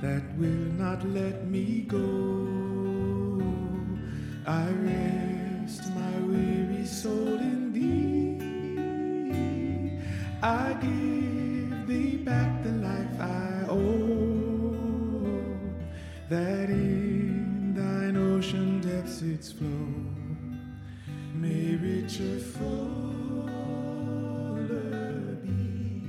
that will not let me go. I rest my weary soul in thee. I give thee back the life I owe, that in thine ocean depths its flow may richer fuller be.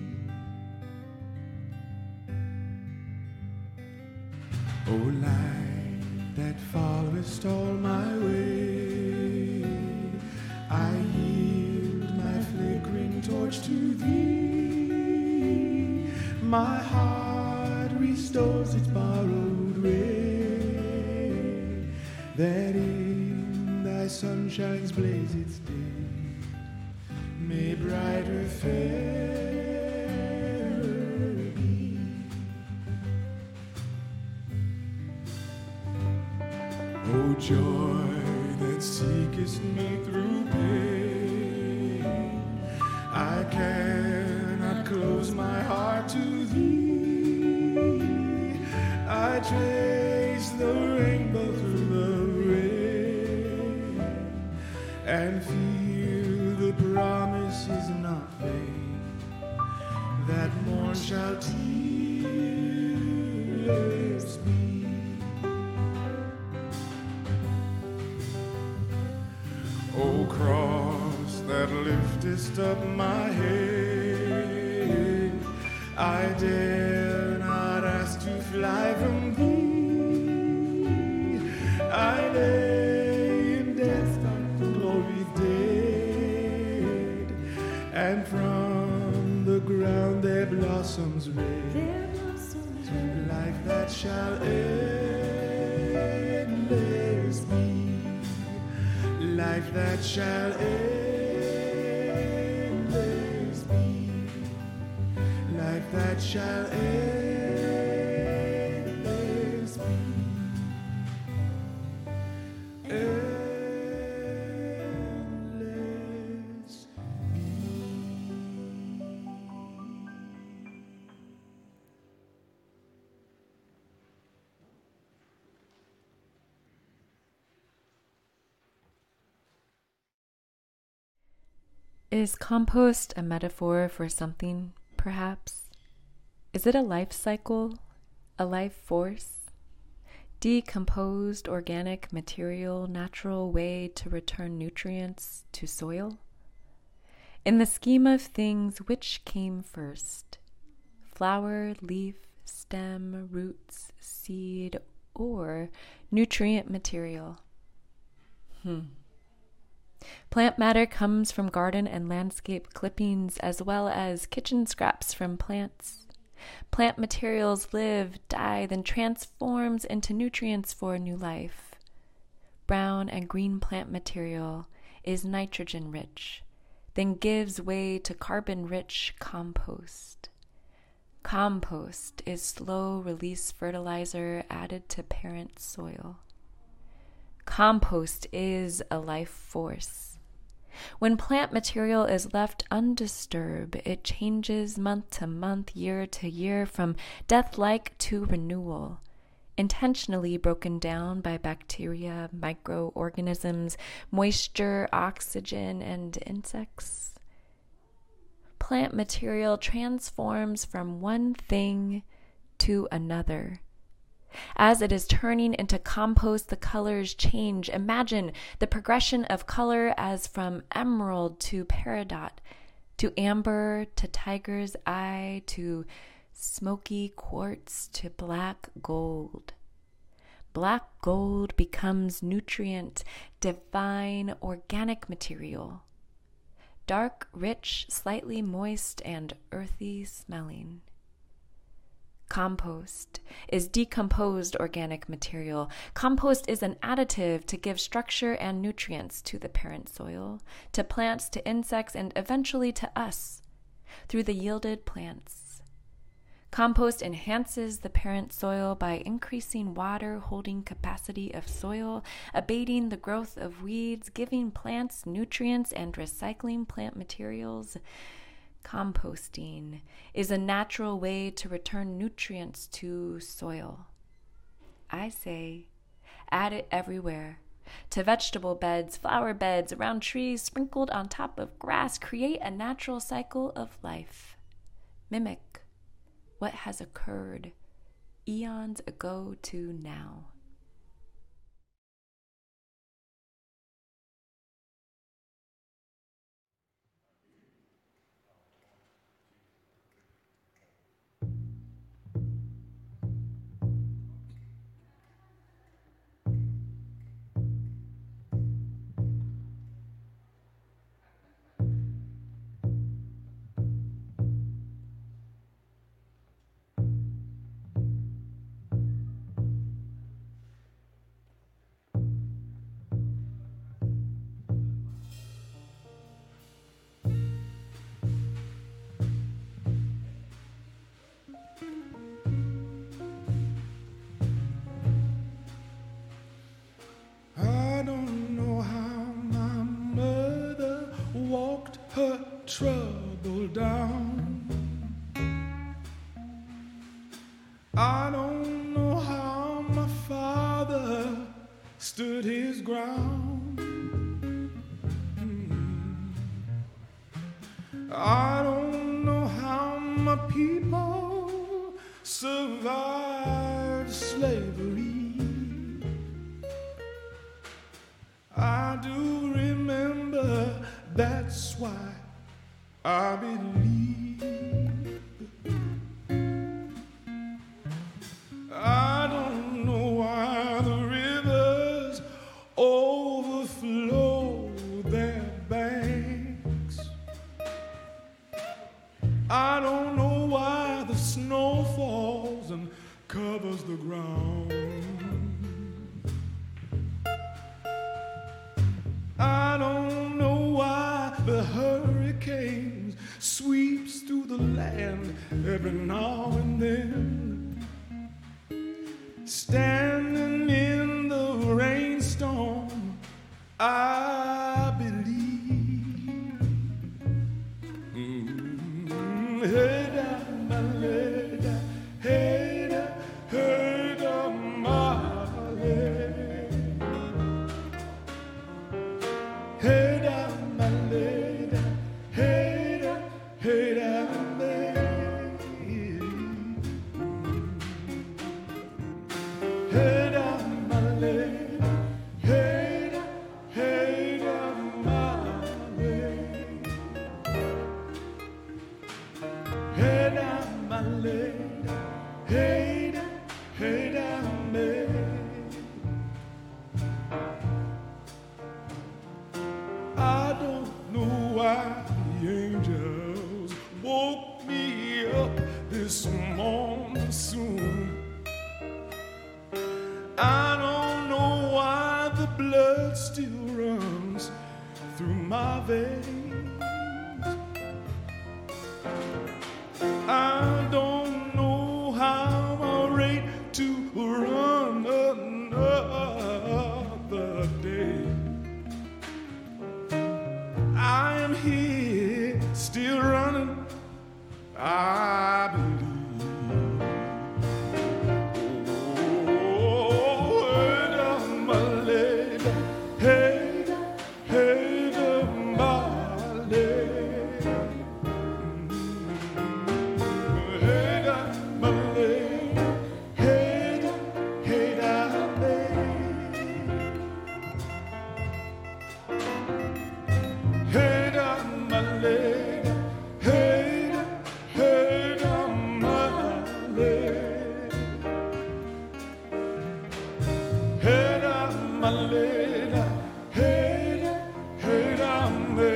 O light that followest all my way, I yield my flickering torch to thee. My heart restores its borrowed ray, that in thy sunshine's blaze its day may brighter fairer be. O joy that seekest me through pain, I cannot close my heart to thee. I trace the rainbow through the rain and feel the promise is not vain, that morn shall tearless be. O cross that liftest up my head, I dare not ask to fly from thee. I lay in death's dark glory dead, and from the ground there blossoms red, life that shall endless be. Life that shall endless be. Life that shall endless be. Endless be. Is compost a metaphor for something, perhaps? Is it a life cycle, a life force? Decomposed organic material, natural way to return nutrients to soil? In the scheme of things, which came first? Flower, leaf, stem, roots, seed, or nutrient material? Plant matter comes from garden and landscape clippings as well as kitchen scraps from plants. Plant materials live, die, then transforms into nutrients for new life. Brown and green plant material is nitrogen-rich, then gives way to carbon-rich compost. Compost is slow-release fertilizer added to parent soil. Compost is a life force. When plant material is left undisturbed, it changes month to month, year to year, from death-like to renewal, intentionally broken down by bacteria, microorganisms, moisture, oxygen, and insects. Plant material transforms from one thing to another. As it is turning into compost, the colors change. Imagine the progression of color as from emerald to peridot, to amber, to tiger's eye, to smoky quartz, to black gold. Black gold becomes nutrient, divine, organic material. Dark, rich, slightly moist, and earthy smelling. Compost is decomposed organic material. Compost is an additive to give structure and nutrients to the parent soil, to plants, to insects, and eventually to us through the yielded plants. Compost enhances the parent soil by increasing water holding capacity of soil, abating the growth of weeds, giving plants nutrients, and recycling plant materials. Composting is a natural way to return nutrients to soil. I say, add it everywhere. To vegetable beds, flower beds, around trees, sprinkled on top of grass, create a natural cycle of life. Mimic what has occurred eons ago to now. I don't know how my mother walked her trouble down. I don't know how my father stood his ground. I don't know how my people survived slavery. I do remember, that's why I believe. I don't know why the rivers overflow their banks. I don't know why the snow falls and covers the ground. I don't know why the hurricanes sweeps through the land every now and then. Standing in the rainstorm, I believe. Hey, da, ma, le, da, hey, da, hey, da, ma, le. Hey da ma le da, hey da, hey da le. Hey da ma le, hey da, hey da ma le. Hey da ma le, hey da, hey da me. I don't know why the angels woke me up this morning soon. I don't know why the blood still runs through my veins. I don't know how I rate to run another day. I am here, still running, I believe. Oh, hey, da, ma, le, da, hey, da, hey, da, ma, le. Hey, da, ma, le, hey, da, hey, da, le. Hey da ma le, hey da, hey da ma le. Hey da ma le, hey da, hey da me.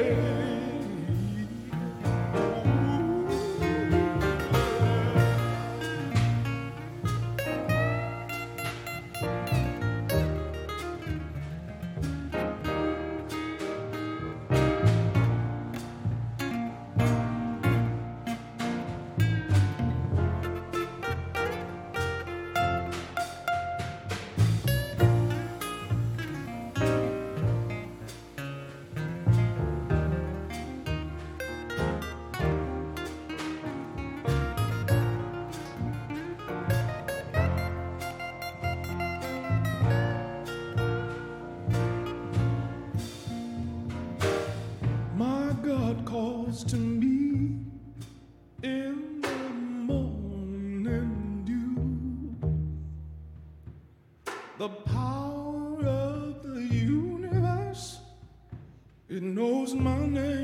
The power of the universe, it knows my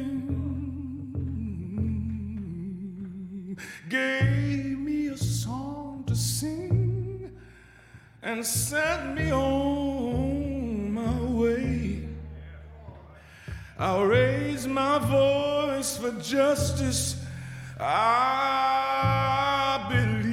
name. Gave me a song to sing and sent me on my way. I'll raise my voice for justice. I believe.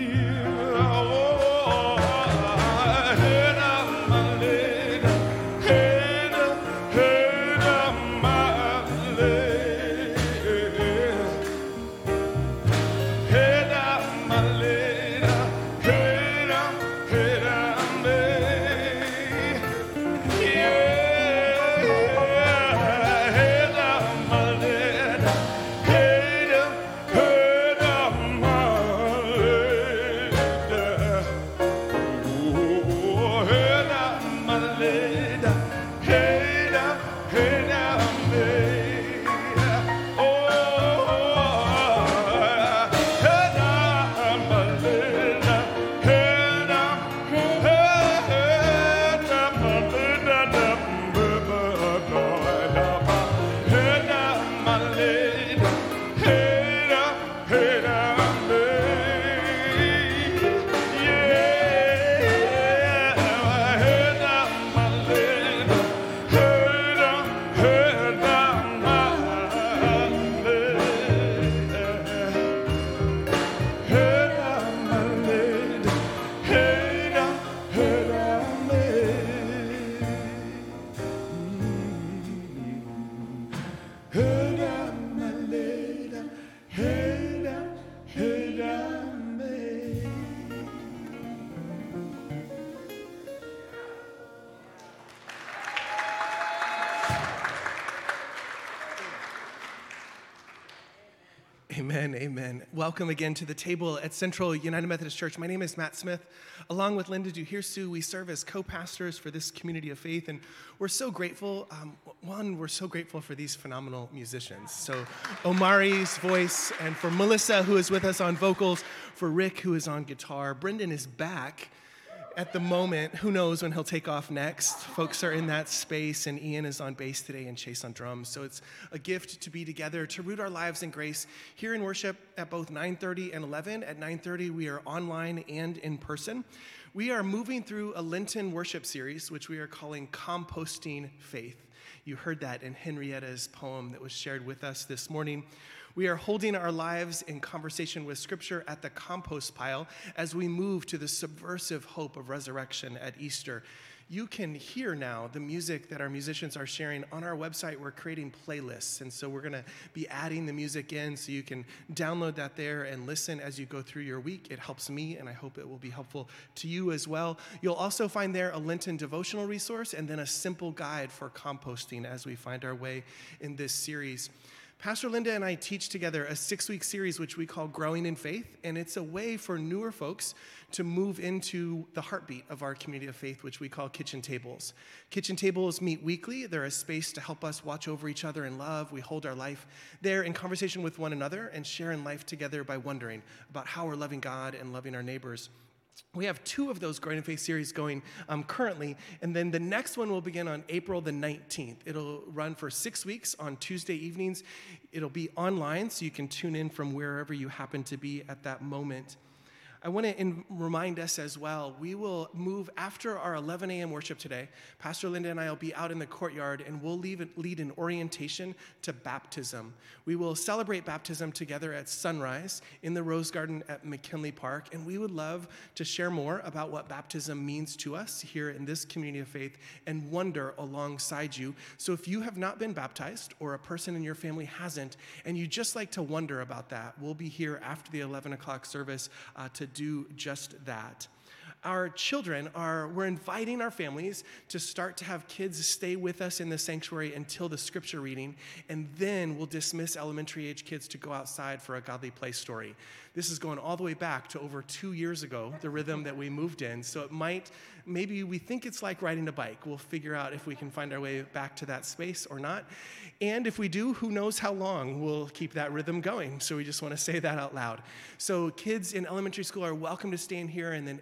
Amen, amen. Welcome again to the table at Central United Methodist Church. My name is Matt Smith. Along with Linda Duhirsu, we serve as co-pastors for this community of faith, and we're so grateful. We're so grateful for these phenomenal musicians. So Omari's voice, and for Melissa, who is with us on vocals, for Rick, who is on guitar. Brendan is back at the moment. Who knows when he'll take off next? Folks are in that space, and Ian is on bass today and Chase on drums. So it's a gift to be together, to root our lives in grace here in worship at both 9:30 and 11. At 9:30, we are online and in person. We are moving through a Lenten worship series, which we are calling Composting Faith. You heard that in Henrietta's poem that was shared with us this morning. We are holding our lives in conversation with Scripture at the compost pile as we move to the subversive hope of resurrection at Easter. You can hear now the music that our musicians are sharing on our website. We're creating playlists, and so we're going to be adding the music in so you can download that there and listen as you go through your week. It helps me, and I hope it will be helpful to you as well. You'll also find there a Lenten devotional resource and then a simple guide for composting as we find our way in this series. Pastor Linda and I teach together a 6-week series which we call Growing in Faith, and it's a way for newer folks to move into the heartbeat of our community of faith, which we call Kitchen Tables. Kitchen Tables meet weekly. They're a space to help us watch over each other in love. We hold our life there in conversation with one another and share in life together by wondering about how we're loving God and loving our neighbors. We have 2 of those Growing in Faith series going currently, and then the next one will begin on April the 19th. It'll run for 6 weeks on Tuesday evenings. It'll be online, so you can tune in from wherever you happen to be at that moment. I want to remind us as well, we will move after our 11 a.m. worship today. Pastor Linda and I will be out in the courtyard, and we'll lead an orientation to baptism. We will celebrate baptism together at sunrise in the Rose Garden at McKinley Park, and we would love to share more about what baptism means to us here in this community of faith and wonder alongside you. So if you have not been baptized or a person in your family hasn't, and you just like to wonder about that, we'll be here after the 11 o'clock service to do just that. Our children we're inviting our families to start to have kids stay with us in the sanctuary until the scripture reading, and then we'll dismiss elementary age kids to go outside for a godly play story. This is going all the way back to over 2 years ago, the rhythm that we moved in. So maybe we think it's like riding a bike. We'll figure out if we can find our way back to that space or not. And if we do, who knows how long we'll keep that rhythm going. So we just want to say that out loud. So kids in elementary school are welcome to stay in here, and then Avery will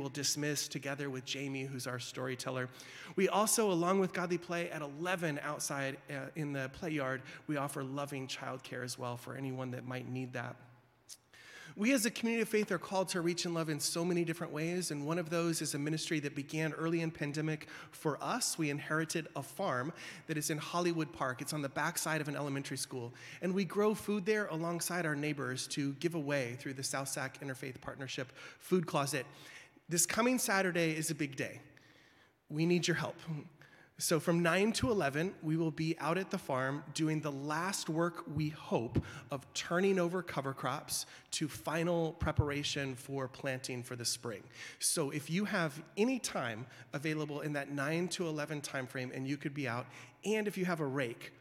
will dismiss together with Jamie, who's our storyteller. We also, along with Godly Play, at 11 outside in the play yard, we offer loving childcare as well for anyone that might need that. We as a community of faith are called to reach and love in so many different ways, and one of those is a ministry that began early in pandemic for us. We inherited a farm that is in Hollywood Park. It's on the backside of an elementary school, and we grow food there alongside our neighbors to give away through the South Sac Interfaith Partnership Food Closet. This coming Saturday is a big day. We need your help. So from 9 to 11, we will be out at the farm doing the last work, we hope, of turning over cover crops to final preparation for planting for the spring. So if you have any time available in that 9 to 11 time frame and you could be out, and if you have a rake,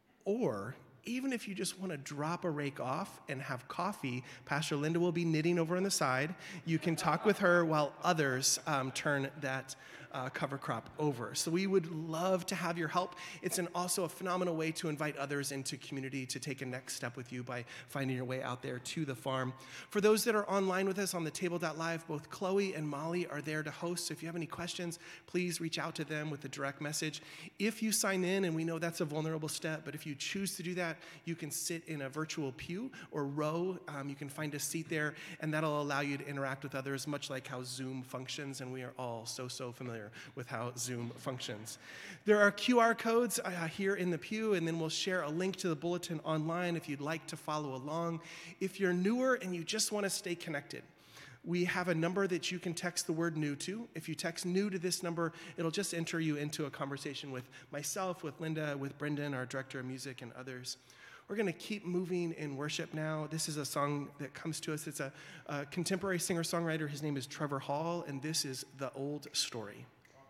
or even if you just want to drop a rake off and have coffee, Pastor Linda will be knitting over on the side. You can talk with her while others turn that cover crop over. So we would love to have your help. It's also a phenomenal way to invite others into community to take a next step with you by finding your way out there to the farm. For those that are online with us on the table.live, both Chloe and Molly are there to host. So if you have any questions, please reach out to them with a direct message. If you sign in, and we know that's a vulnerable step, but if you choose to do that, you can sit in a virtual pew or row. You can find a seat there, and that'll allow you to interact with others, much like how Zoom functions, and we are all so familiar with how Zoom functions. There are QR codes here in the pew, and then we'll share a link to the bulletin online if you'd like to follow along. If you're newer and you just want to stay connected, we have a number that you can text the word new to. If you text new to this number, it'll just enter you into a conversation with myself, with Linda, with Brendan, our director of music, and others. We're going to keep moving in worship now. This is a song that comes to us. It's a contemporary singer-songwriter. His name is Trevor Hall, and this is The Old Story.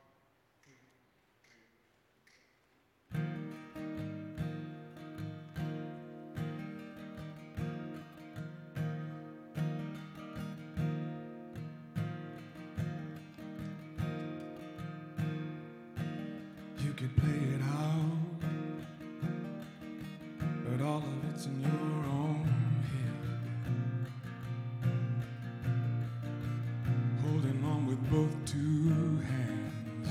You could play it out, but all of it's in your own head. Holding on with both two hands.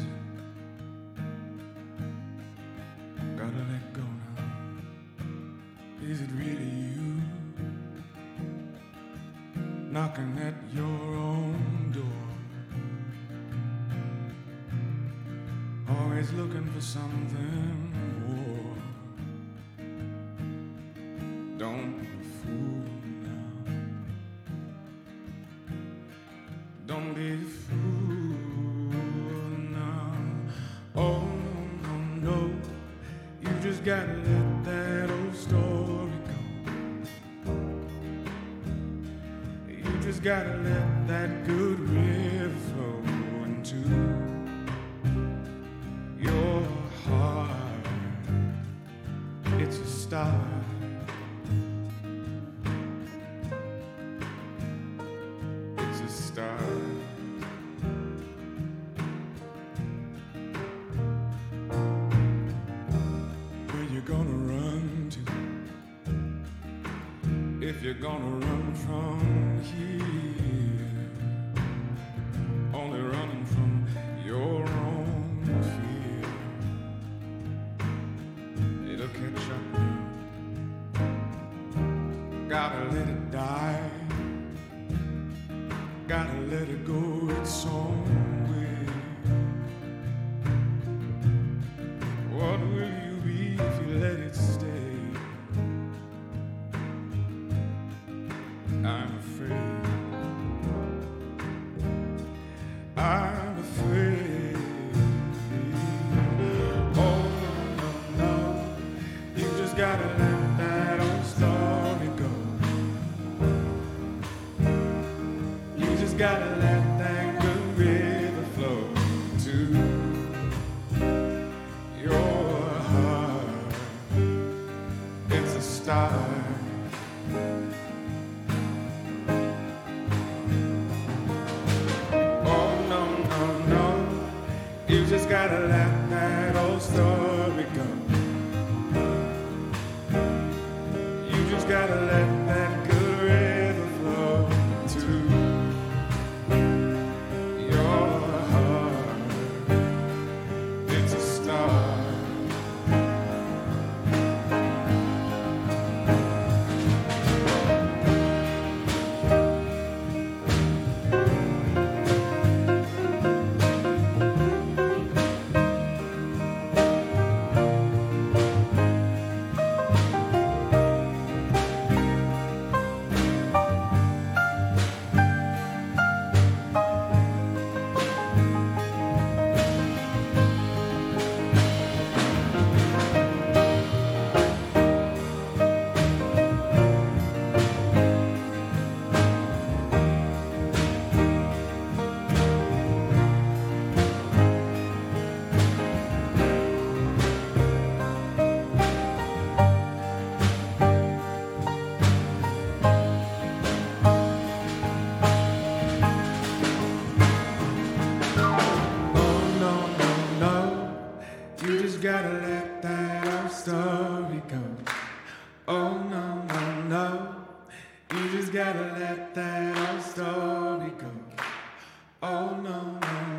Gotta let go now. Is it really you? Knocking at your own door. Always looking for something more. Don't be a fool now. Don't be a fool now. Oh, no. You just gotta let that old story go. You just gotta let that good river flow into your heart. It's a start. It's a start. Where you gonna run to? If you're gonna run from here, only running from your own fear. It'll catch up. Gotta let it die. Gotta let it go its own way. What will you be if you let it stay? I'm afraid. I'm afraid. Oh, no. You just gotta let that old story go. You just gotta let that good river flow to your heart. It's a start. You just gotta let that old story go. You just gotta let that good river flow to your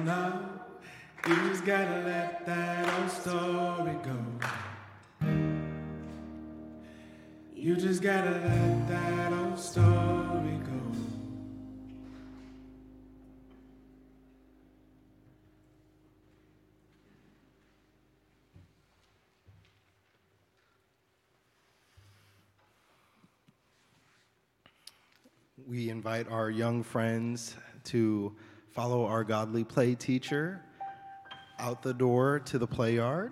now. You just gotta let that old story go. You just gotta let that old story go. We invite our young friends to follow our godly play teacher out the door to the play yard.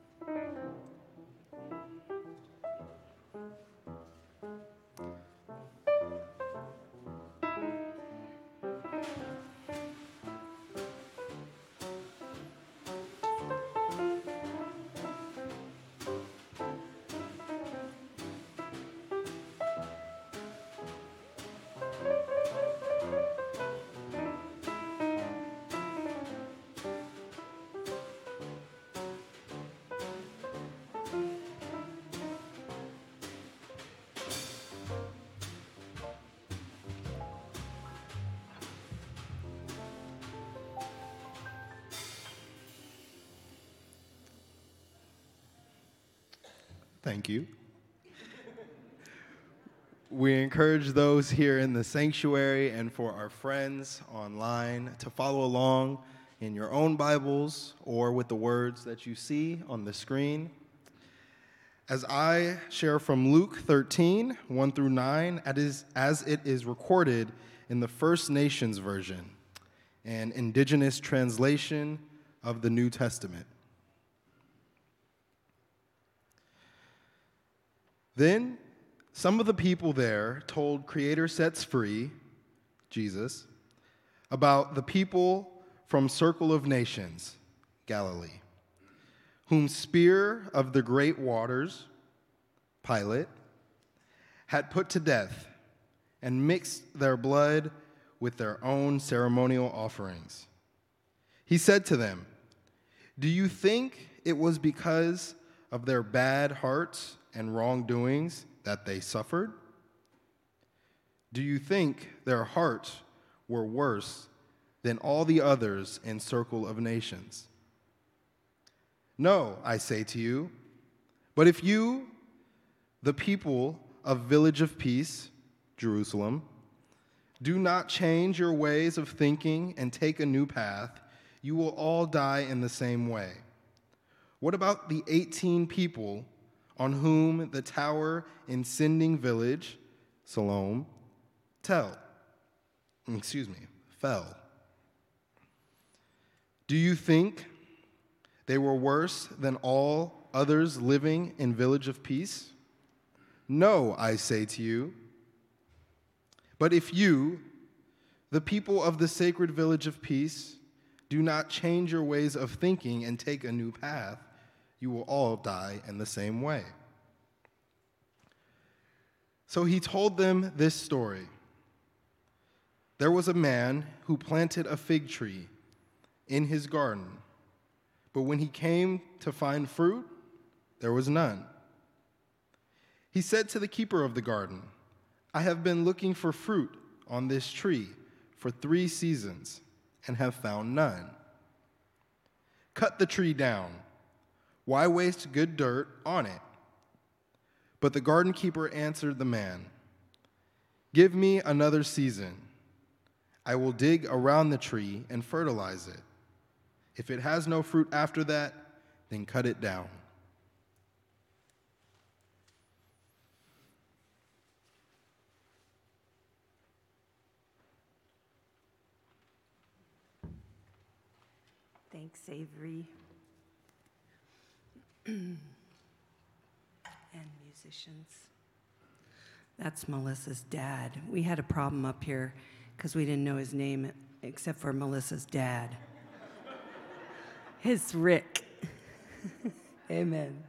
Thank you. We encourage those here in the sanctuary and for our friends online to follow along in your own Bibles or with the words that you see on the screen. As I share from Luke 13, 1 through 9, as it is recorded in the First Nations Version, an indigenous translation of the New Testament. Then some of the people there told Creator Sets Free, Jesus, about the people from Circle of Nations, Galilee, whom Spear of the Great Waters, Pilate, had put to death and mixed their blood with their own ceremonial offerings. He said to them, "Do you think it was because of their bad hearts and wrongdoings that they suffered? Do you think their hearts were worse than all the others in Circle of Nations? No, I say to you, but if you, the people of Village of Peace, Jerusalem, do not change your ways of thinking and take a new path, you will all die in the same way. What about the 18 people on whom the tower in Sinding Village, Siloam, fell? Do you think they were worse than all others living in Village of Peace? No, I say to you. But if you, the people of the sacred Village of Peace, do not change your ways of thinking and take a new path, you will all die in the same way." So he told them this story. There was a man who planted a fig tree in his garden, but when he came to find fruit, there was none. He said to the keeper of the garden, "I have been looking for fruit on this tree for 3 seasons and have found none. Cut the tree down. Why waste good dirt on it?" But the garden keeper answered the man, "Give me another season. I will dig around the tree and fertilize it. If it has no fruit after that, then cut it down." Thanks, Avery. And musicians. That's Melissa's dad. We had a problem up here because we didn't know his name except for Melissa's dad. It's Rick. Amen.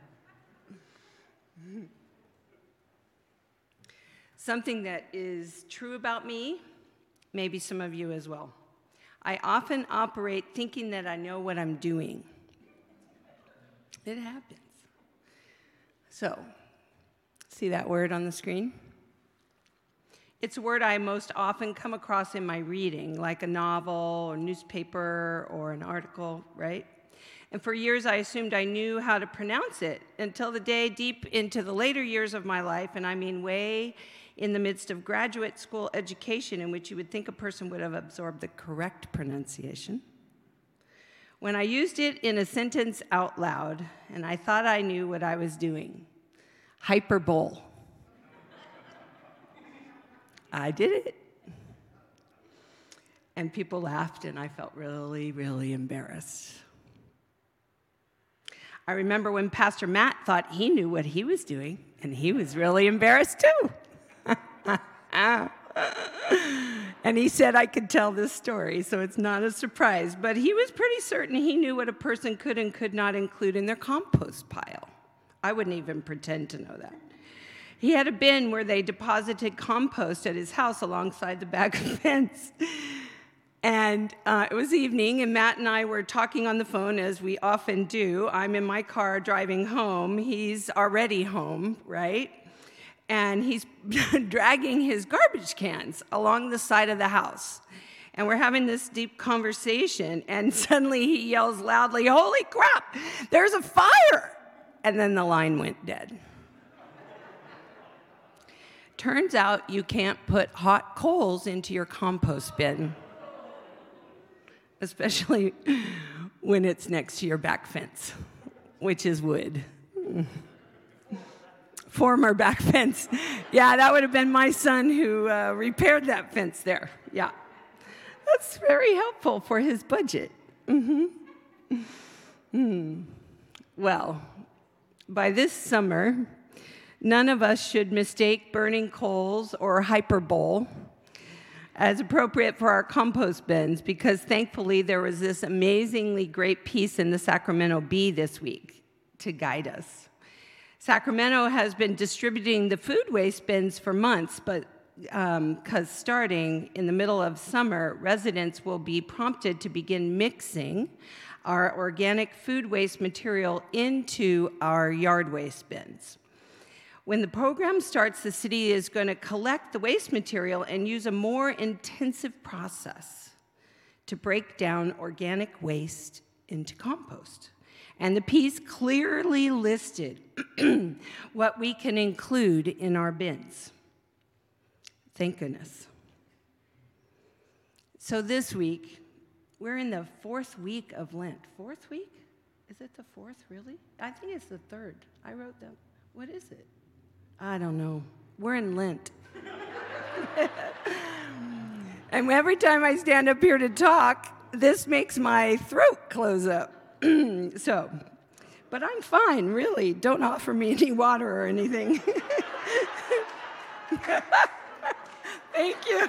Something that is true about me, maybe some of you as well. I often operate thinking that I know what I'm doing. It happens. So, see that word on the screen? It's a word I most often come across in my reading, like a novel or newspaper or an article, right? And for years, I assumed I knew how to pronounce it until the day deep into the later years of my life, and I mean way in the midst of graduate school education in which you would think a person would have absorbed the correct pronunciation, when I used it in a sentence out loud, and I thought I knew what I was doing. Hyperbole. I did it. And people laughed, and I felt really, really embarrassed. I remember when Pastor Matt thought he knew what he was doing, and he was really embarrassed too. And he said I could tell this story, so it's not a surprise. But he was pretty certain he knew what a person could and could not include in their compost pile. I wouldn't even pretend to know that. He had a bin where they deposited compost at his house alongside the back fence. And it was evening, and Matt and I were talking on the phone, as we often do. I'm in my car driving home. He's already home, right? And he's dragging his garbage cans along the side of the house. And we're having this deep conversation, and suddenly he yells loudly, "Holy crap, there's a fire!" And then the line went dead. Turns out you can't put hot coals into your compost bin, especially when it's next to your back fence, which is wood. Former back fence. Yeah, that would have been my son who repaired that fence there. Yeah. That's very helpful for his budget. Well, by this summer, none of us should mistake burning coals or hyperbole as appropriate for our compost bins, because thankfully there was this amazingly great piece in the Sacramento Bee this week to guide us. Sacramento has been distributing the food waste bins for months, but because starting in the middle of summer, residents will be prompted to begin mixing our organic food waste material into our yard waste bins. When the program starts, the city is going to collect the waste material and use a more intensive process to break down organic waste into compost. And the piece clearly listed what we can include in our bins. Thank goodness. So this week, we're in the 4th week of Lent. 4th week? Is it the 4th, really? I think it's the 3rd. I wrote that. What is it? I don't know. We're in Lent. And every time I stand up here to talk, this makes my throat close up. But I'm fine, really. Don't offer me any water or anything. Thank you.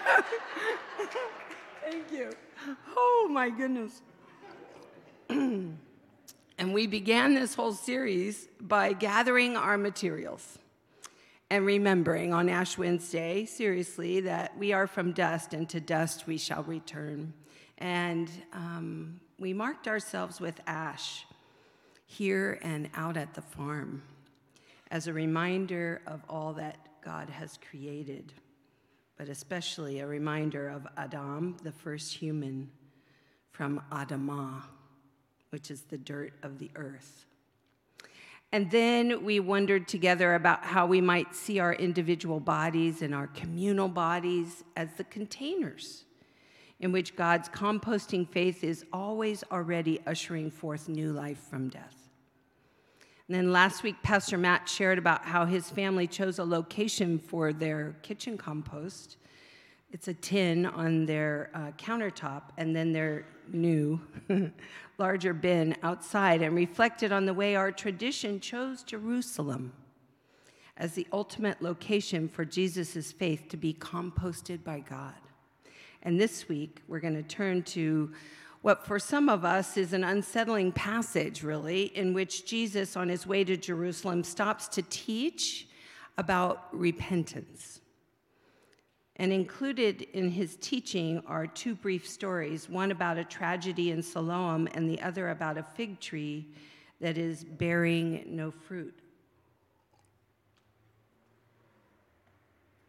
Thank you. Oh, my goodness. And we began this whole series by gathering our materials and remembering on Ash Wednesday, seriously, that we are from dust, and to dust we shall return. And we marked ourselves with ash here and out at the farm as a reminder of all that God has created, but especially a reminder of Adam, the first human, from Adamah, which is the dirt of the earth. And then we wondered together about how we might see our individual bodies and our communal bodies as the containers in which God's composting faith is always already ushering forth new life from death. And then last week, Pastor Matt shared about how his family chose a location for their kitchen compost. It's a tin on their countertop, and then their new, larger bin outside, and reflected on the way our tradition chose Jerusalem as the ultimate location for Jesus' faith to be composted by God. And this week, we're going to turn to what for some of us is an unsettling passage, really, in which Jesus, on his way to Jerusalem, stops to teach about repentance. And included in his teaching are 2 brief stories, one about a tragedy in Siloam and the other about a fig tree that is bearing no fruit.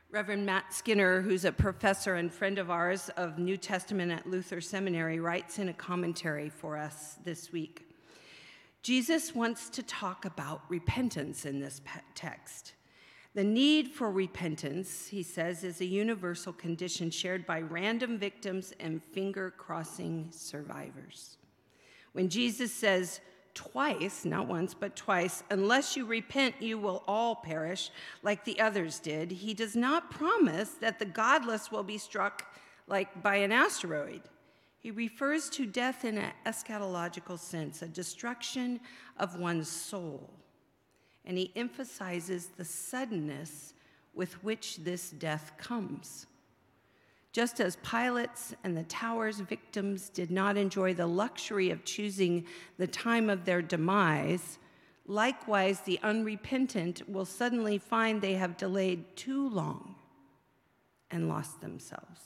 Reverend Matt Skinner, who's a professor and friend of ours of New Testament at Luther Seminary, writes in a commentary for us this week. Jesus wants to talk about repentance in this text. The need for repentance, he says, is a universal condition shared by random victims and finger-crossing survivors. When Jesus says twice, not once, but twice, unless you repent, you will all perish like the others did, he does not promise that the godless will be struck like by an asteroid. He refers to death in an eschatological sense, a destruction of one's soul. And he emphasizes the suddenness with which this death comes. Just as Pilate's and the tower's victims did not enjoy the luxury of choosing the time of their demise, likewise the unrepentant will suddenly find they have delayed too long and lost themselves.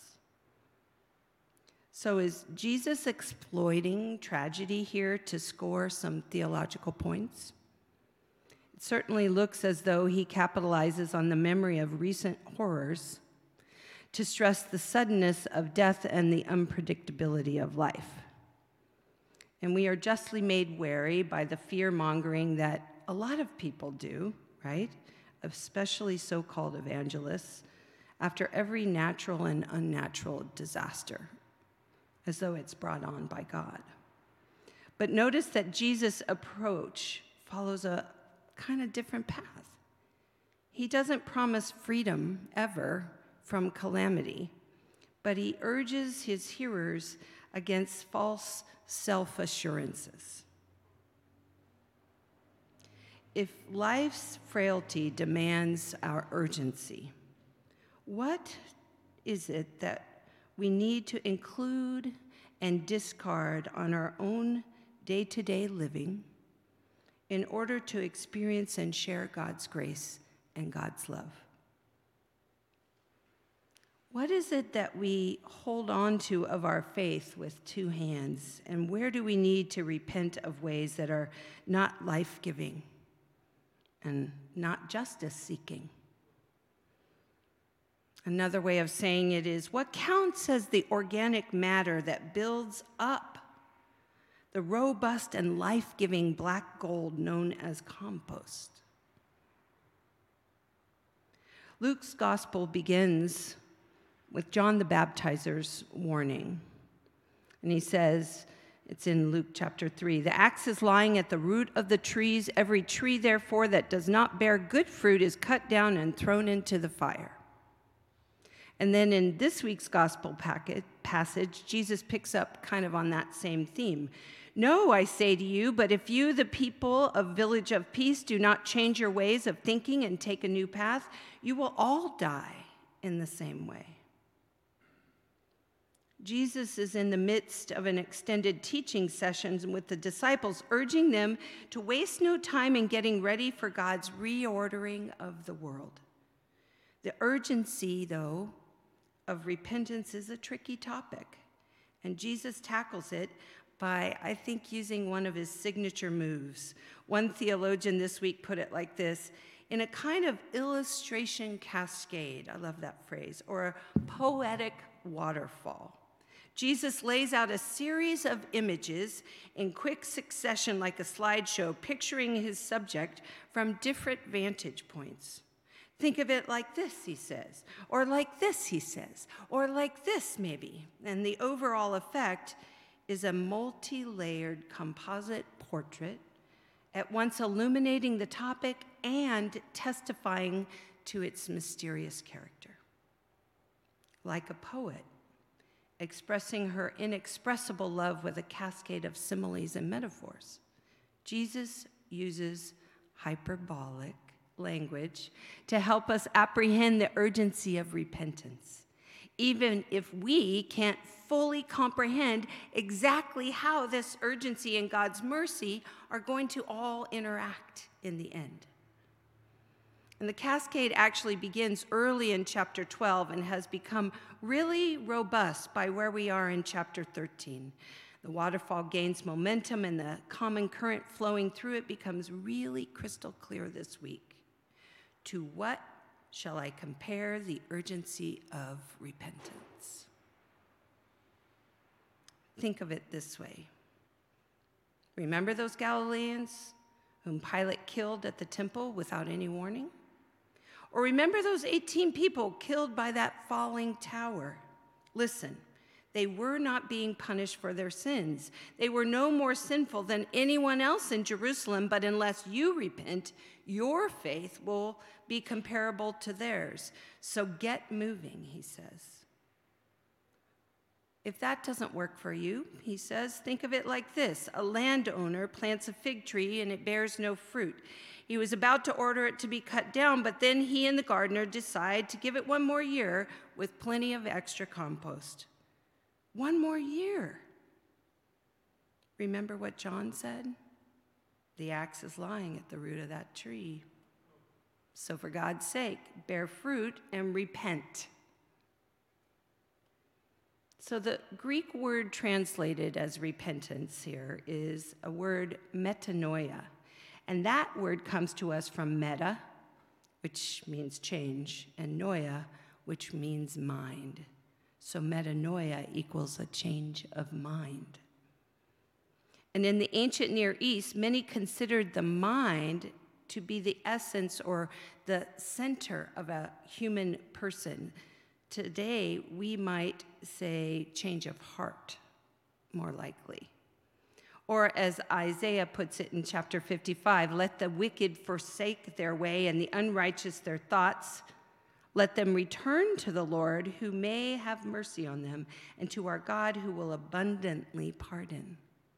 So is Jesus exploiting tragedy here to score some theological points? It certainly looks as though he capitalizes on the memory of recent horrors to stress the suddenness of death and the unpredictability of life. And we are justly made wary by the fear-mongering that a lot of people do, right? Especially so-called evangelists, after every natural and unnatural disaster, as though it's brought on by God. But notice that Jesus' approach follows a kind of different path. He doesn't promise freedom ever from calamity, but he urges his hearers against false self-assurances. If life's frailty demands our urgency, what is it that we need to include and discard on our own day-to-day living in order to experience and share God's grace and God's love? What is it that we hold on to of our faith with two hands, and where do we need to repent of ways that are not life-giving and not justice-seeking? Another way of saying it is, what counts as the organic matter that builds up the robust and life-giving black gold known as compost? Luke's gospel begins with John the Baptizer's warning. And he says, it's in Luke chapter 3, the axe is lying at the root of the trees. Every tree, therefore, that does not bear good fruit is cut down and thrown into the fire. And then in this week's gospel passage, Jesus picks up kind of on that same theme. No, I say to you, but if you, the people of Village of Peace, do not change your ways of thinking and take a new path, you will all die in the same way. Jesus is in the midst of an extended teaching session with the disciples, urging them to waste no time in getting ready for God's reordering of the world. The urgency, though, of repentance is a tricky topic, and Jesus tackles it by, I think, using one of his signature moves. One theologian this week put it like this: in a kind of illustration cascade, I love that phrase, or a poetic waterfall. Jesus lays out a series of images in quick succession like a slideshow, picturing his subject from different vantage points. Think of it like this, he says, or like this, he says, or like this, maybe. And the overall effect is a multi-layered composite portrait, at once illuminating the topic and testifying to its mysterious character. Like a poet, expressing her inexpressible love with a cascade of similes and metaphors, Jesus uses hyperbolic language to help us apprehend the urgency of repentance, even if we can't fully comprehend exactly how this urgency and God's mercy are going to all interact in the end. And the cascade actually begins early in chapter 12 and has become really robust by where we are in chapter 13. The waterfall gains momentum, and the common current flowing through it becomes really crystal clear this week. To what shall I compare the urgency of repentance? Think of it this way. Remember those Galileans whom Pilate killed at the temple without any warning? Or remember those 18 people killed by that falling tower? Listen, they were not being punished for their sins. They were no more sinful than anyone else in Jerusalem, but unless you repent, your faith will be comparable to theirs. So get moving, he says. If that doesn't work for you, he says, think of it like this. A landowner plants a fig tree and it bears no fruit. He was about to order it to be cut down, but then he and the gardener decide to give it one more year with plenty of extra compost. One more year. Remember what John said? The axe is lying at the root of that tree. So for God's sake, bear fruit and repent. So the Greek word translated as repentance here is a word metanoia. And that word comes to us from meta, which means change, and noia, which means mind. So metanoia equals a change of mind. And in the ancient Near East, many considered the mind to be the essence or the center of a human person. Today, we might say change of heart, more likely. Or as Isaiah puts it in chapter 55, let the wicked forsake their way and the unrighteous their thoughts. Let them return to the Lord, who may have mercy on them, and to our God, who will abundantly pardon.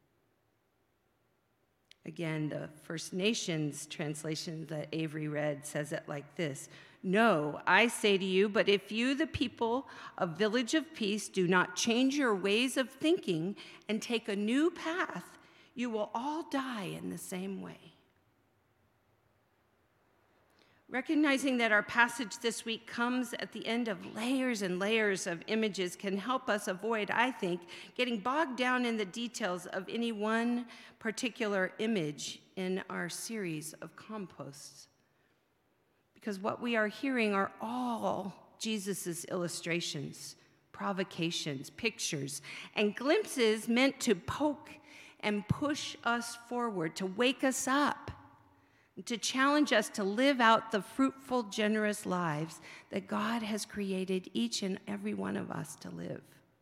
Again, the First Nations translation that Avery read says it like this. No, I say to you, but if you, the people of Village of Peace, do not change your ways of thinking and take a new path, you will all die in the same way. Recognizing that our passage this week comes at the end of layers and layers of images can help us avoid, I think, getting bogged down in the details of any one particular image in our series of composts. Because what we are hearing are all Jesus' illustrations, provocations, pictures, and glimpses meant to poke and push us forward, to wake us up, to challenge us to live out the fruitful, generous lives that God has created each and every one of us to live.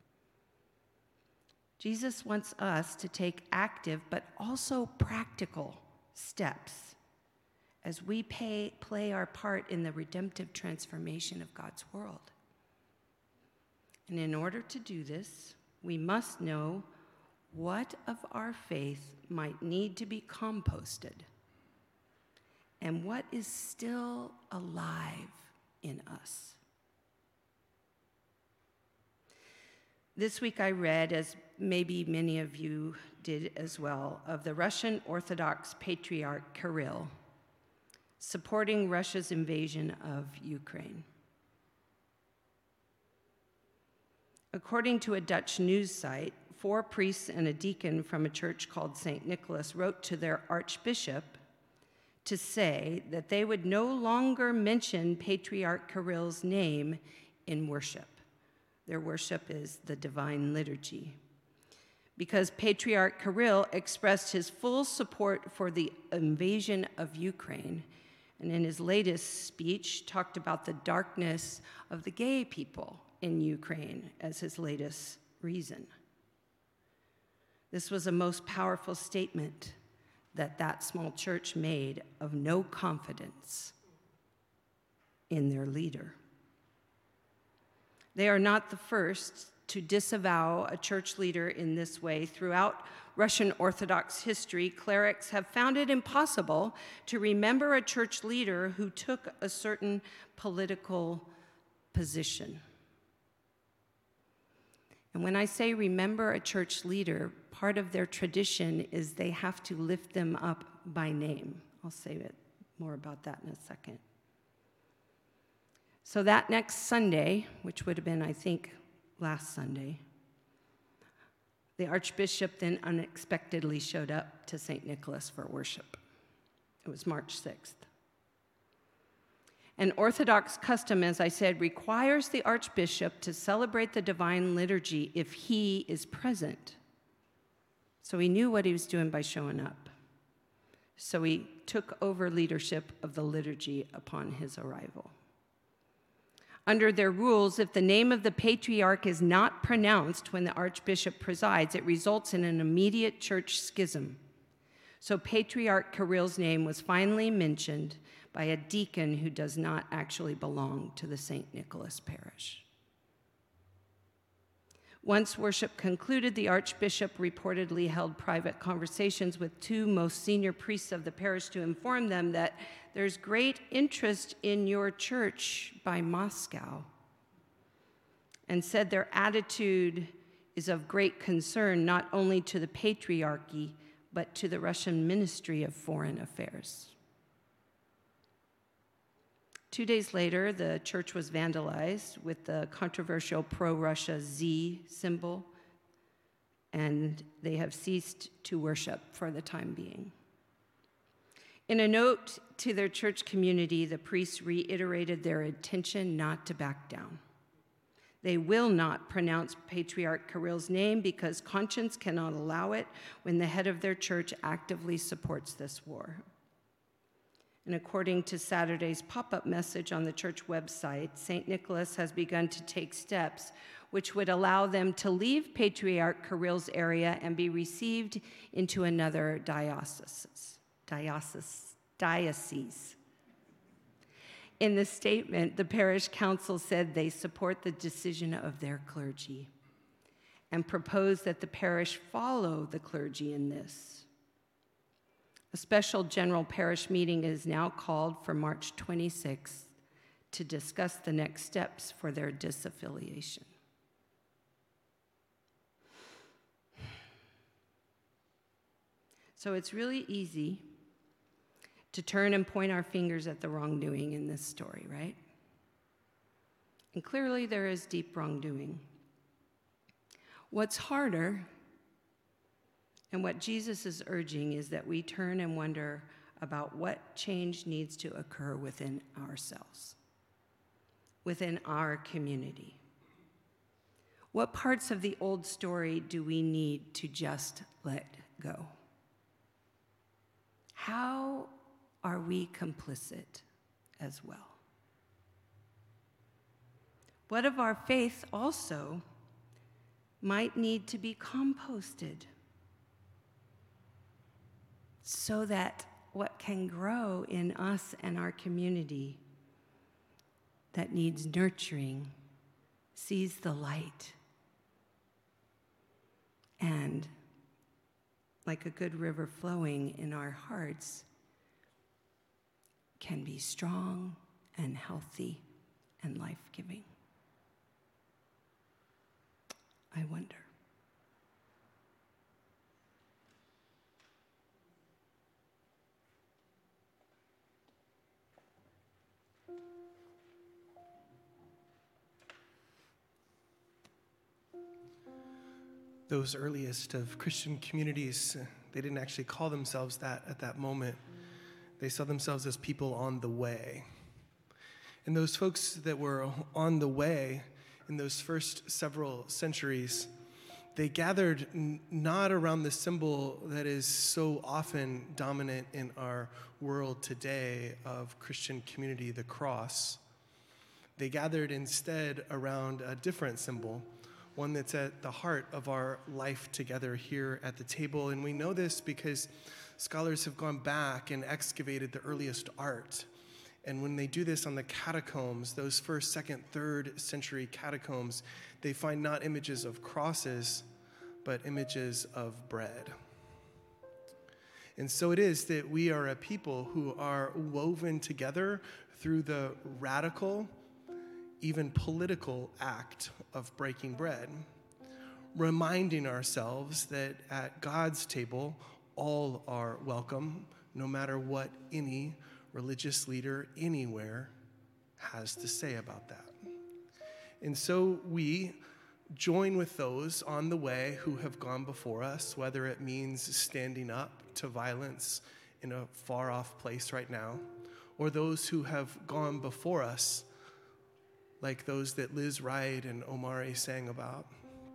Jesus wants us to take active but also practical steps as we play our part in the redemptive transformation of God's world. And in order to do this, we must know what of our faith might need to be composted and what is still alive in us. This week I read, as maybe many of you did as well, of the Russian Orthodox Patriarch Kirill supporting Russia's invasion of Ukraine. According to a Dutch news site, 4 priests and a deacon from a church called St. Nicholas wrote to their archbishop to say that they would no longer mention Patriarch Kirill's name in worship. Their worship is the Divine Liturgy. Because Patriarch Kirill expressed his full support for the invasion of Ukraine, and in his latest speech talked about the darkness of the gay people in Ukraine as his latest reason. This was a most powerful statement that small church made of no confidence in their leader. They are not the first to disavow a church leader in this way. Throughout Russian Orthodox history, clerics have found it impossible to remember a church leader who took a certain political position. And when I say remember a church leader, part of their tradition is they have to lift them up by name. I'll say more about that in a second. So that next Sunday, which would have been, I think, last Sunday, the archbishop then unexpectedly showed up to St. Nicholas for worship. It was March 6th. An Orthodox custom, as I said, requires the archbishop to celebrate the divine liturgy if he is present. So he knew what he was doing by showing up. So he took over leadership of the liturgy upon his arrival. Under their rules, if the name of the patriarch is not pronounced when the archbishop presides, it results in an immediate church schism. So Patriarch Kirill's name was finally mentioned by a deacon who does not actually belong to the St. Nicholas parish. Once worship concluded, the archbishop reportedly held private conversations with two most senior priests of the parish to inform them that there's great interest in your church by Moscow, and said their attitude is of great concern not only to the patriarchy, but to the Russian Ministry of Foreign Affairs. 2 days later, the church was vandalized with the controversial pro-Russia Z symbol, and they have ceased to worship for the time being. In a note to their church community, the priests reiterated their intention not to back down. They will not pronounce Patriarch Kirill's name because conscience cannot allow it when the head of their church actively supports this war. And according to Saturday's pop-up message on the church website, St. Nicholas has begun to take steps which would allow them to leave Patriarch Kirill's area and be received into another diocese. In the statement, the parish council said they support the decision of their clergy and propose that the parish follow the clergy in this. A special general parish meeting is now called for March 26th to discuss the next steps for their disaffiliation. So it's really easy to turn and point our fingers at the wrongdoing in this story, right? And clearly there is deep wrongdoing. What's harder, and what Jesus is urging, is that we turn and wonder about what change needs to occur within ourselves, within our community. What parts of the old story do we need to just let go? How are we complicit as well? What of our faith also might need to be composted so that what can grow in us and our community that needs nurturing sees the light and, like a good river flowing in our hearts, can be strong and healthy and life-giving? I wonder. Those earliest of Christian communities, they didn't actually call themselves that at that moment. They saw themselves as people on the way. And those folks that were on the way in those first several centuries, they gathered not around the symbol that is so often dominant in our world today of Christian community, the cross. They gathered instead around a different symbol, one that's at the heart of our life together here at the table. And we know this because scholars have gone back and excavated the earliest art. And when they do this on the catacombs, those first, second, third century catacombs, they find not images of crosses, but images of bread. And so it is that we are a people who are woven together through the radical, even political act of breaking bread, reminding ourselves that at God's table, all are welcome, no matter what any religious leader anywhere has to say about that. And so we join with those on the way who have gone before us, whether it means standing up to violence in a far-off place right now, or those who have gone before us, like those that Liz Wright and Omari sang about,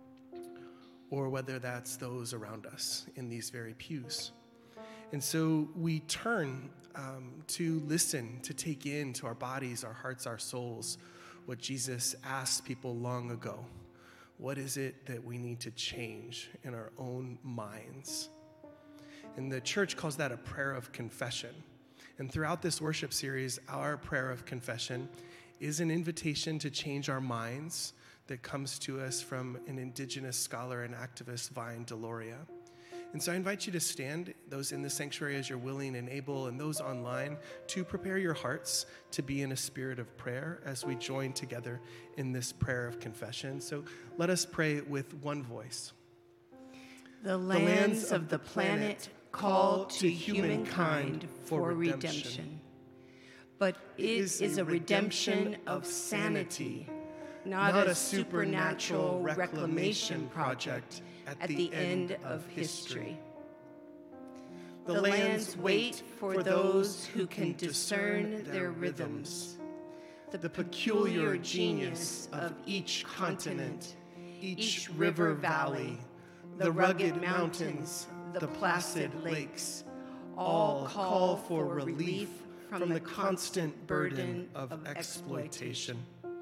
or whether that's those around us in these very pews. And so we turn to listen, to take into our bodies, our hearts, our souls, what Jesus asked people long ago. What is it that we need to change in our own minds? And the church calls that a prayer of confession. And throughout this worship series, our prayer of confession is an invitation to change our minds that comes to us from an indigenous scholar and activist, Vine Deloria. And so I invite you to stand, those in the sanctuary as you're willing and able, and those online, to prepare your hearts to be in a spirit of prayer as we join together in this prayer of confession. So let us pray with one voice. The lands of the planet call to humankind for redemption. But it is a redemption of sanity, not a supernatural reclamation project at the end of history. The lands wait for those who can discern their rhythms, the peculiar genius of each continent, each river valley, the rugged mountains, the placid lakes, all call for relief from the constant burden of exploitation.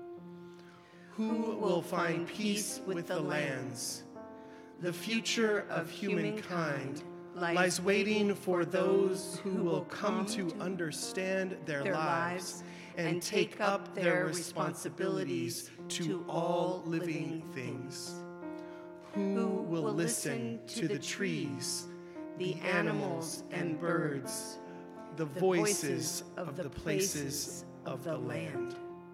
Who will find peace with the lands? The future of humankind lies waiting for those who will come to understand their lives and take up their responsibilities to all living things. Who will listen to the trees, the animals and birds, the voices of the places of the land?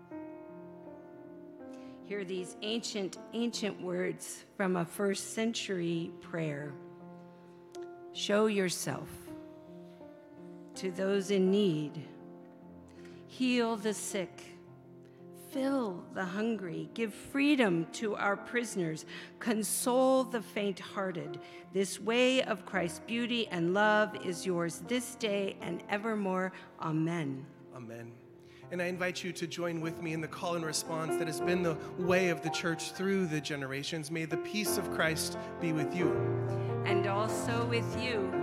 Hear these ancient words from a first century prayer. Show yourself to those in need. Heal the sick. Fill the hungry. Give freedom to our prisoners. Console the faint-hearted. This way of Christ's beauty and love is yours this day and evermore. Amen. Amen. And I invite you to join with me in the call and response that has been the way of the church through the generations. May the peace of Christ be with you. And also with you.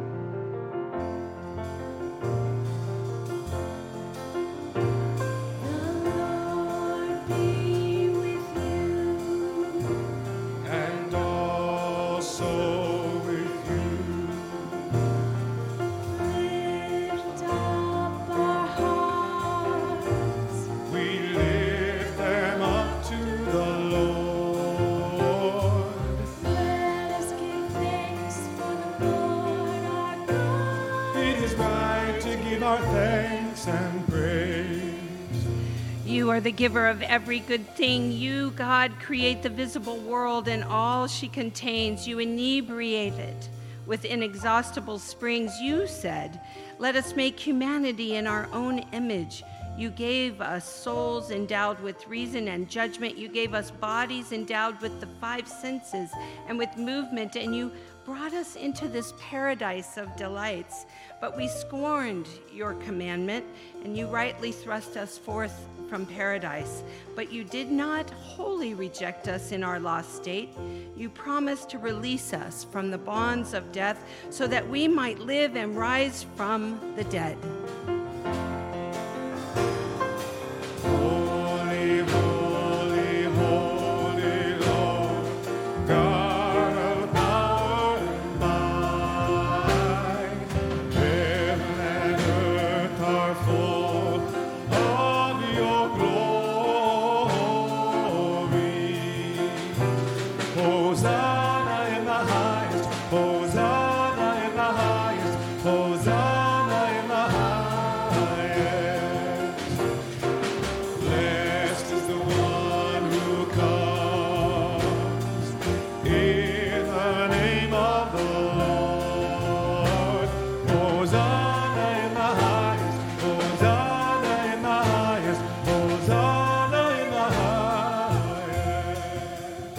You are the giver of every good thing. You, God, create the visible world and all she contains. You inebriate it with inexhaustible springs. You said, let us make humanity in our own image. You gave us souls endowed with reason and judgment. You gave us bodies endowed with the five senses and with movement, and you brought us into this paradise of delights. But we scorned your commandment, and you rightly thrust us forth from paradise. But you did not wholly reject us in our lost state. You promised to release us from the bonds of death so that we might live and rise from the dead.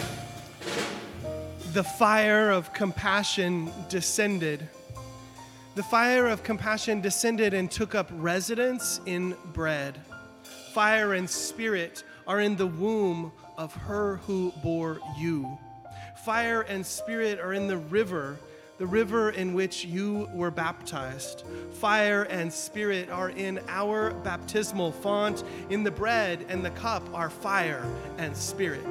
The fire of compassion descended. The fire of compassion descended and took up residence in bread. Fire and spirit are in the womb of her who bore you. Fire and spirit are in the river in which you were baptized. Fire and spirit are in our baptismal font. In the bread and the cup are fire and spirit.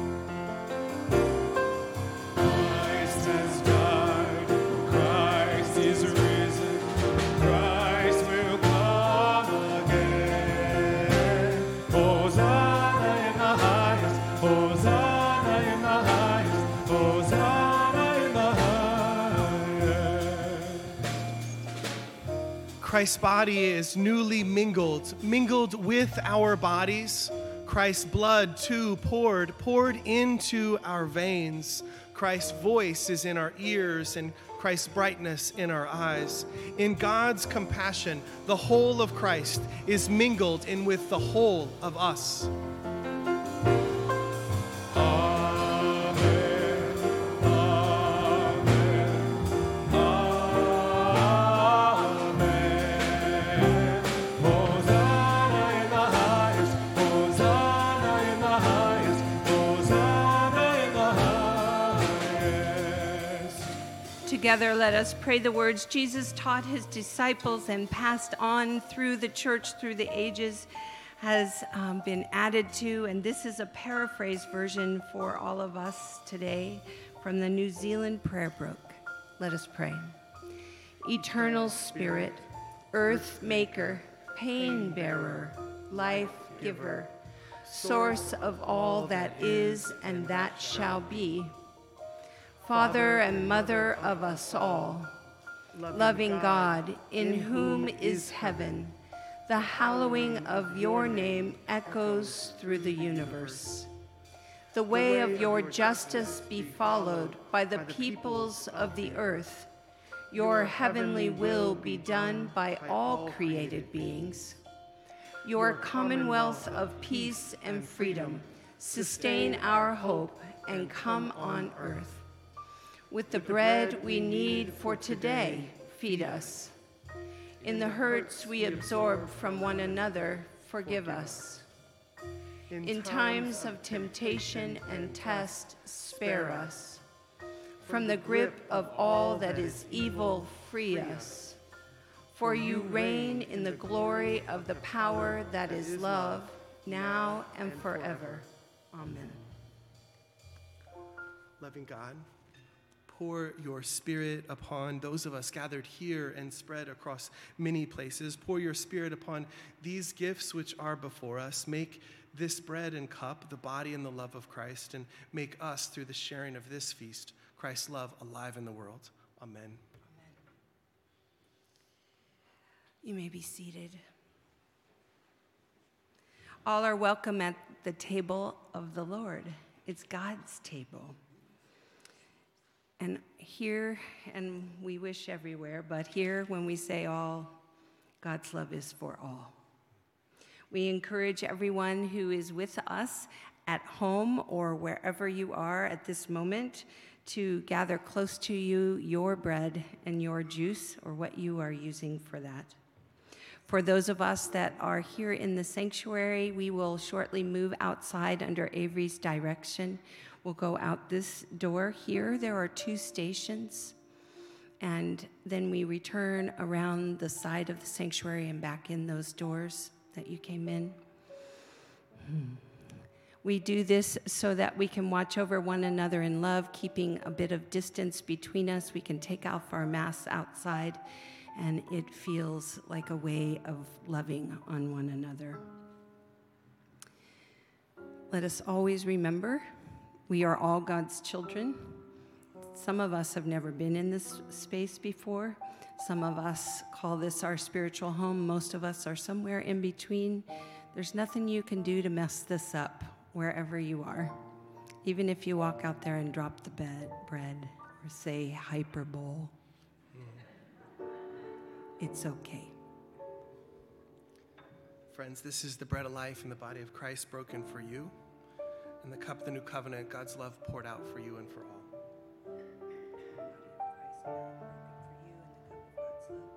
Christ has died, Christ is risen, Christ will come again. Hosanna in the highest, Hosanna in the highest, Hosanna in the highest. Christ's body is newly mingled with our bodies. Christ's blood, too, poured into our veins. Christ's voice is in our ears, and Christ's brightness in our eyes. In God's compassion, the whole of Christ is mingled in with the whole of us. Together, let us pray the words Jesus taught his disciples and passed on through the church through the ages, has been added to, and this is a paraphrase version for all of us today from the New Zealand Prayer Book. Let us pray. Eternal Spirit, earth maker, pain bearer, life giver, source of all that is and that shall be, Father and Mother of us all, loving God, in whom is heaven, the hallowing of your name echoes through the universe. The way of your justice be followed by the peoples of the earth. Your heavenly will be done by all created beings. Your commonwealth of peace and freedom sustain our hope and come on earth. With the bread we need for today, feed us. In the hurts we absorb from one another, forgive us. In times of temptation and test, spare us. From the grip of all that is evil, free us. For you reign in the glory of the power that is love, now and forever. Amen. Loving God, pour your Spirit upon those of us gathered here and spread across many places. Pour your Spirit upon these gifts which are before us. Make this bread and cup the body and the love of Christ, and make us, through the sharing of this feast, Christ's love alive in the world. Amen. You may be seated. All are welcome at the table of the Lord. It's God's table. And here, and we wish everywhere, but here when we say all, God's love is for all. We encourage everyone who is with us at home or wherever you are at this moment to gather close to you your bread and your juice, or what you are using for that. For those of us that are here in the sanctuary, we will shortly move outside under Avery's direction. We'll go out this door here. There are 2 stations. And then we return around the side of the sanctuary and back in those doors that you came in. We do this so that we can watch over one another in love, keeping a bit of distance between us. We can take off our masks outside, and it feels like a way of loving on one another. Let us always remember we are all God's children. Some of us have never been in this space before. Some of us call this our spiritual home. Most of us are somewhere in between. There's nothing you can do to mess this up wherever you are. Even if you walk out there and drop the bread or say hyperbole, it's okay. Friends, this is the bread of life and the body of Christ broken for you, and the cup of the new covenant, God's love poured out for you and for all. For you and the cup of God's love.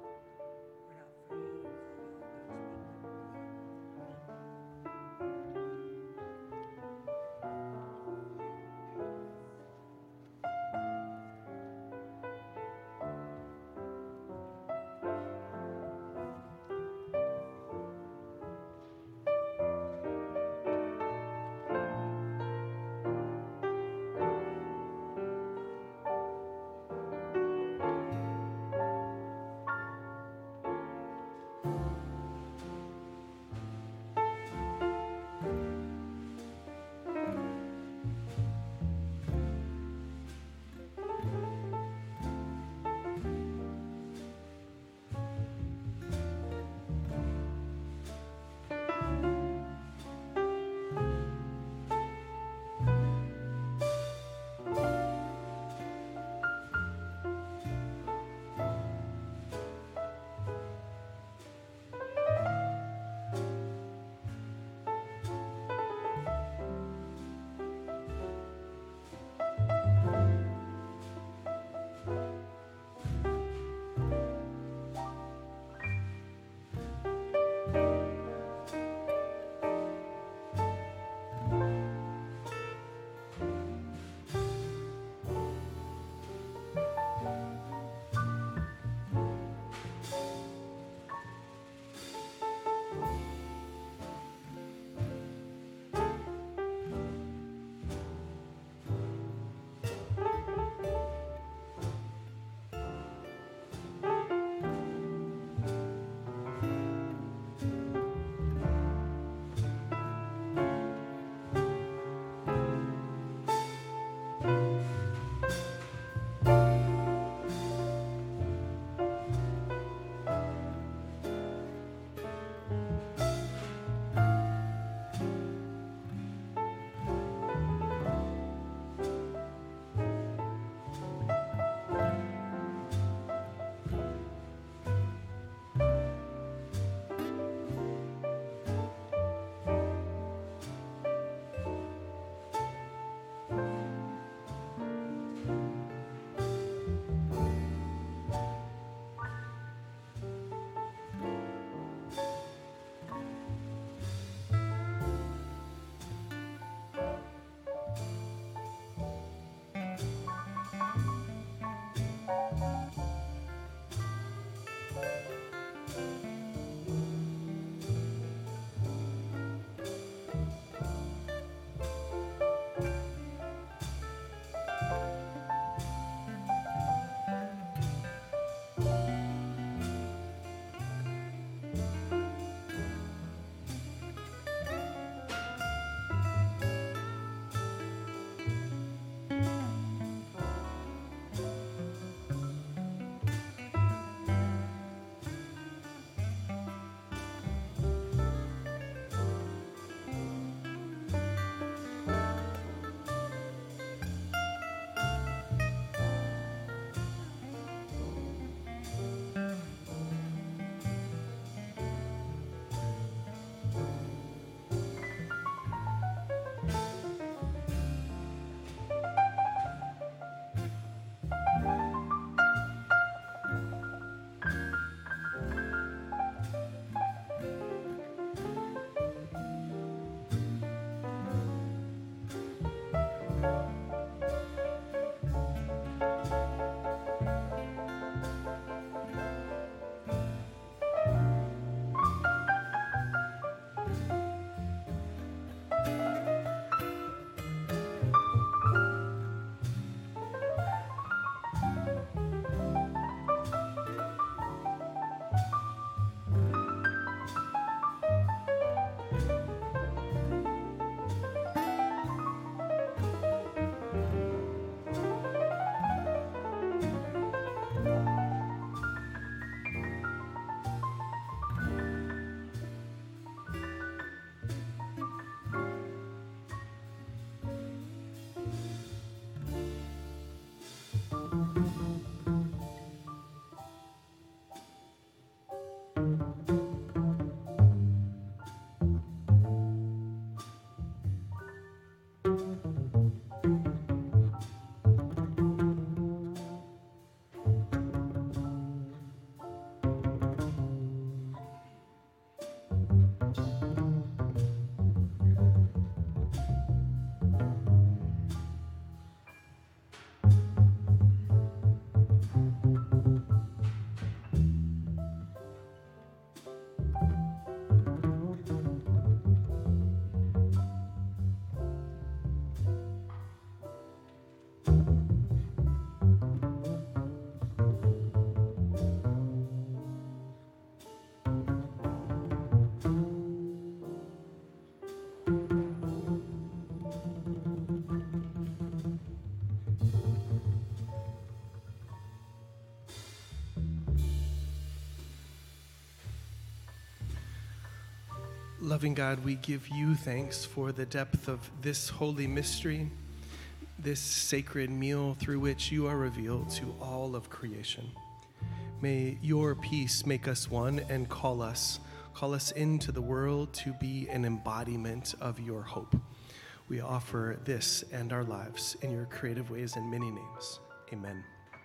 Loving God, we give you thanks for the depth of this holy mystery, this sacred meal through which you are revealed to all of creation. May your peace make us one and call us into the world to be an embodiment of your hope. We offer this and our lives in your creative ways in many names. Amen.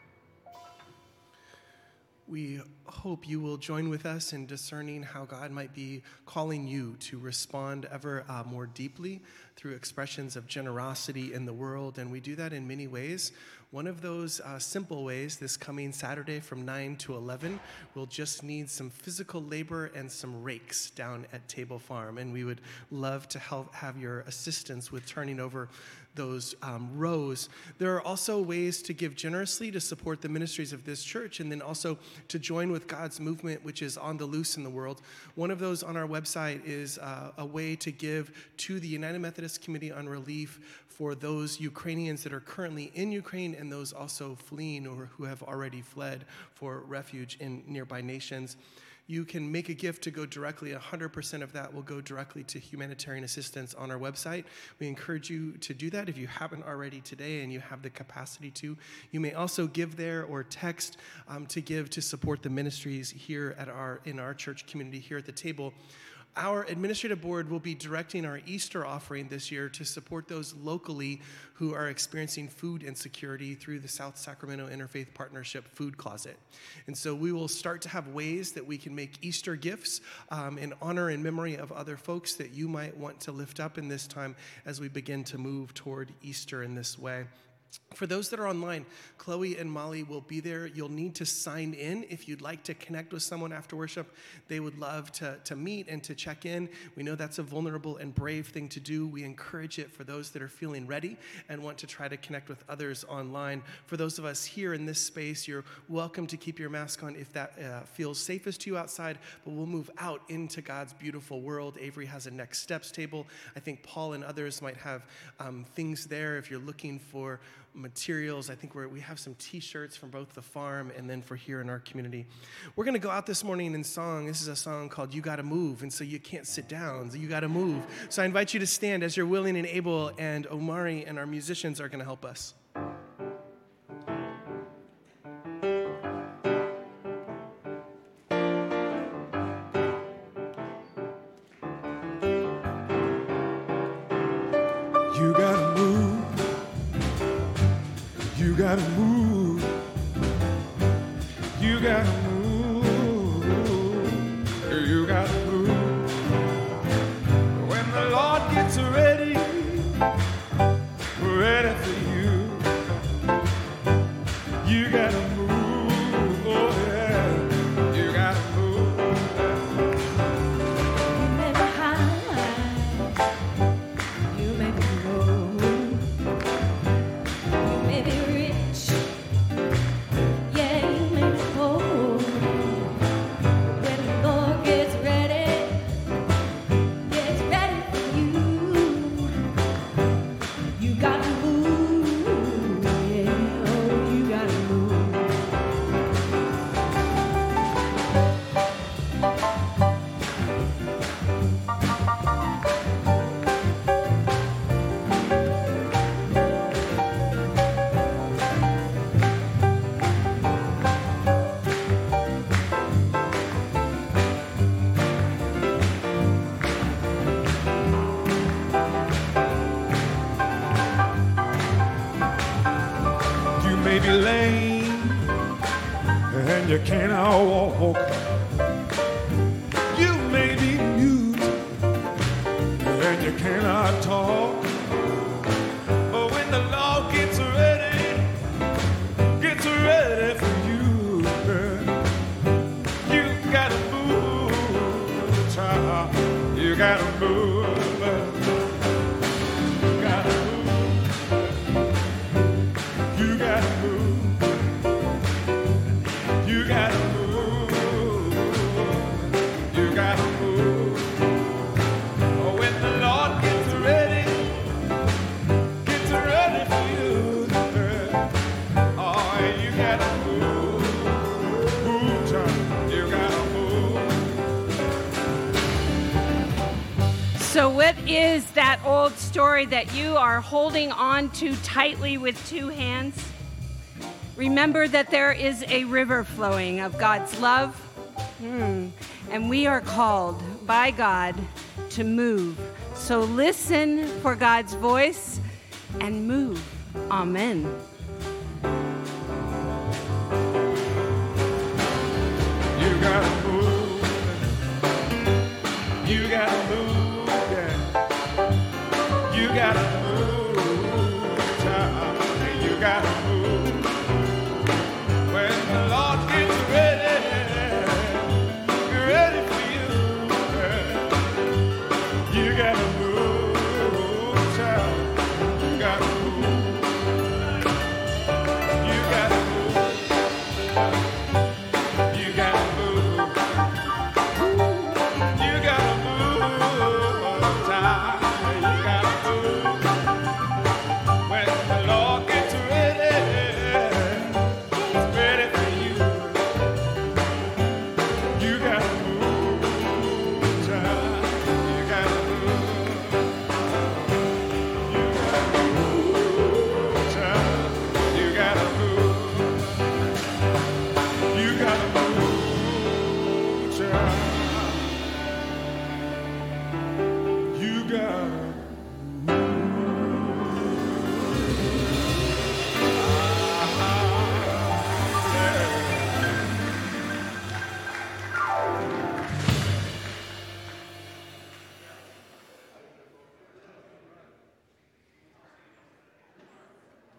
We hope you will join with us in discerning how God might be calling you to respond ever more deeply through expressions of generosity in the world, and we do that in many ways. One of those simple ways this coming Saturday from 9 to 11, we'll just need some physical labor and some rakes down at Table Farm, and we would love to have your assistance with turning over those rows. There are also ways to give generously to support the ministries of this church, and then also to join with God's movement, which is on the loose in the world. One of those on our website is a way to give to the United Methodist Committee on Relief for those Ukrainians that are currently in Ukraine and those also fleeing or who have already fled for refuge in nearby nations. You can make a gift to go directly. 100% of that will go directly to humanitarian assistance on our website. We encourage you to do that if you haven't already today and you have the capacity to. You may also give there or text to give to support the ministries here at in our church community here at the table. Our administrative board will be directing our Easter offering this year to support those locally who are experiencing food insecurity through the South Sacramento Interfaith Partnership Food Closet. And so we will start to have ways that we can make Easter gifts in honor and memory of other folks that you might want to lift up in this time as we begin to move toward Easter in this way. For those that are online, Chloe and Molly will be there. You'll need to sign in if you'd like to connect with someone after worship. They would love to meet and to check in. We know that's a vulnerable and brave thing to do. We encourage it for those that are feeling ready and want to try to connect with others online. For those of us here in this space, you're welcome to keep your mask on if that feels safest to you outside, but we'll move out into God's beautiful world. Avery has a next steps table. I think Paul and others might have things there if you're looking for materials. I think we have some t-shirts from both the farm and then for here in our community. We're going to go out this morning in song. This is a song called You Gotta Move, and so you can't sit down, so you gotta move. So I invite you to stand as you're willing and able, and Omari and our musicians are going to help us. You gotta move. You gotta move. You gotta move. You gotta move. When the Lord gets ready for you, you gotta move. Oh yeah, you gotta move. You may be high, you may be low, you may be rich, yeah, you may be poor. When the Lord gets ready for you, you gotta move, yeah, oh, you gotta move. You may be lame and you cannot walk. You may be mute and you cannot talk. But when the Lord gets ready for you, you gotta move, child. You gotta move. You gotta move. You gotta move. You gotta move. You gotta move. Oh, when the Lord gets ready for you, oh, you gotta move. Move, child. You gotta move. is that old story that you are holding on to tightly with two hands? Remember that there is a river flowing of God's love, and we are called by God to move. So listen for God's voice and move. Amen. You gotta move. You gotta move. Yeah. You gotta move. Child. You gotta move. When the Lord gets ready for you. Yeah. You gotta move, child. You gotta move. You gotta move. You gotta move.